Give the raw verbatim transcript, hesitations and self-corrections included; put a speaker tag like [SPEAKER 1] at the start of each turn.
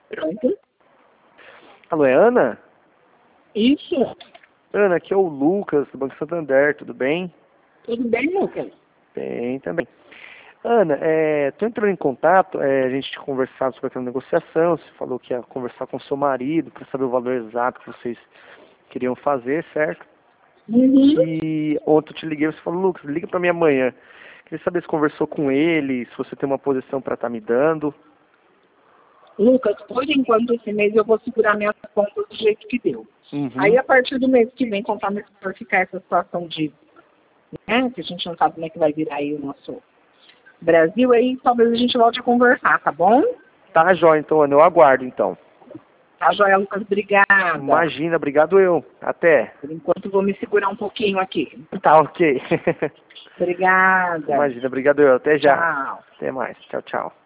[SPEAKER 1] Pronto.
[SPEAKER 2] Alô, é Ana?
[SPEAKER 1] Isso.
[SPEAKER 2] Ana, aqui é o Lucas, do Banco Santander, tudo bem?
[SPEAKER 1] Tudo bem, Lucas?
[SPEAKER 2] Bem, também. Ana, estou entrando em contato, é, a gente tinha conversado sobre aquela negociação, você falou que ia conversar com o seu marido para saber o valor exato que vocês queriam fazer, certo?
[SPEAKER 1] Uhum.
[SPEAKER 2] E ontem eu te liguei e você falou, Lucas, liga para mim amanhã. Queria saber se conversou com ele, se você tem uma posição para estar me dando.
[SPEAKER 1] Lucas, por enquanto, esse mês eu vou segurar minhas contas do jeito que deu.
[SPEAKER 2] Uhum.
[SPEAKER 1] Aí, a partir do mês que vem, conforme for ficar essa situação de, né, que a gente não sabe como é que vai virar aí o nosso Brasil, aí talvez a gente volte a conversar, tá bom?
[SPEAKER 2] Tá, jóia, então, Ana, eu aguardo, então.
[SPEAKER 1] Tá, joia, Lucas? Obrigada.
[SPEAKER 2] Imagina, obrigado eu. Até.
[SPEAKER 1] Por enquanto, vou me segurar um pouquinho aqui.
[SPEAKER 2] Tá, ok.
[SPEAKER 1] Obrigada.
[SPEAKER 2] Imagina, obrigado eu. Até já.
[SPEAKER 1] Tchau.
[SPEAKER 2] Até mais. Tchau, tchau.